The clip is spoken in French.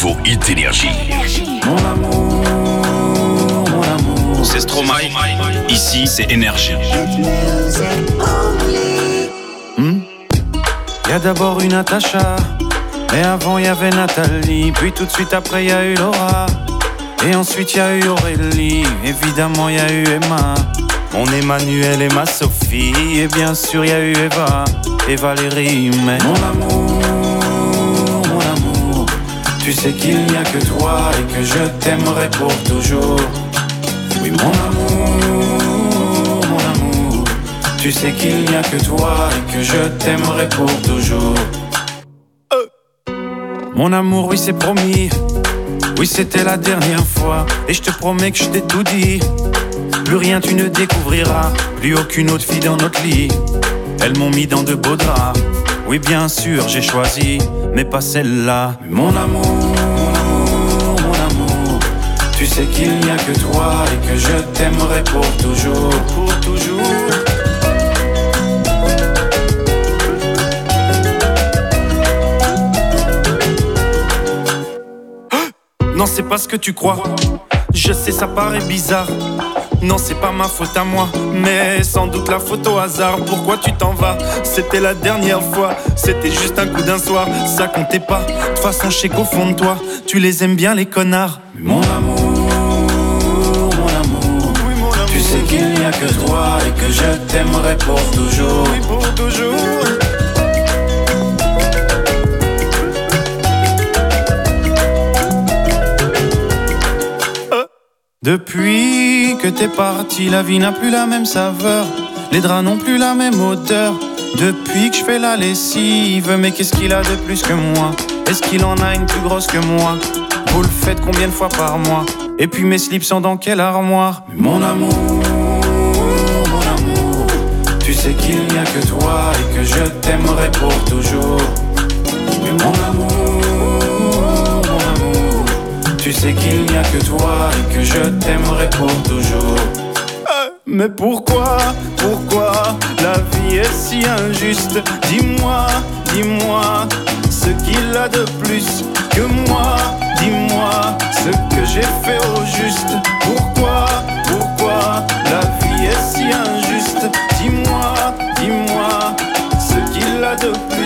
nouveau hit Énergie. Mon amour, mon amour. C'est Stromae, ici c'est Énergie. Y a d'abord une Natacha, mais avant y avait Nathalie. Puis tout de suite après y a eu Laura, et ensuite y a eu Aurélie. Évidemment y a eu Emma, mon Emmanuel et ma Sophie. Et bien sûr y a eu Eva et Valérie. Mais mon amour, tu sais qu'il n'y a que toi et que je t'aimerai pour toujours. Oui mon amour, tu sais qu'il n'y a que toi et que je t'aimerai pour toujours. Mon amour, oui c'est promis, oui c'était la dernière fois. Et je te promets que je t'ai tout dit, plus rien tu ne découvriras, plus aucune autre fille dans notre lit. Elles m'ont mis dans de beaux draps, oui bien sûr j'ai choisi, mais pas celle-là. Mon amour, tu sais qu'il n'y a que toi et que je t'aimerai pour toujours, pour toujours. Non c'est pas ce que tu crois, je sais ça paraît bizarre. Non c'est pas ma faute à moi, mais sans doute la faute au hasard. Pourquoi tu t'en vas? C'était la dernière fois, c'était juste un coup d'un soir, ça comptait pas. De toute façon je sais qu'au fond de toi, tu les aimes bien les connards. Mon amour, oui, mon amour, tu sais qu'il n'y a que toi et que je t'aimerai pour toujours. Oui, pour toujours. Depuis que t'es parti, la vie n'a plus la même saveur, les draps n'ont plus la même odeur. Depuis que je fais la lessive, mais qu'est-ce qu'il a de plus que moi? Est-ce qu'il en a une plus grosse que moi? Vous le faites combien de fois par mois? Et puis mes slips sont dans quelle armoire? Mon amour, tu sais qu'il n'y a que toi et que je t'aimerai pour toujours. Mais mon amour, tu sais qu'il n'y a que toi et que je t'aimerai pour toujours. Mais pourquoi la vie est si injuste? Dis-moi ce qu'il a de plus que moi. Dis-moi ce que j'ai fait au juste. Pourquoi la vie est si injuste? Dis-moi ce qu'il a de plus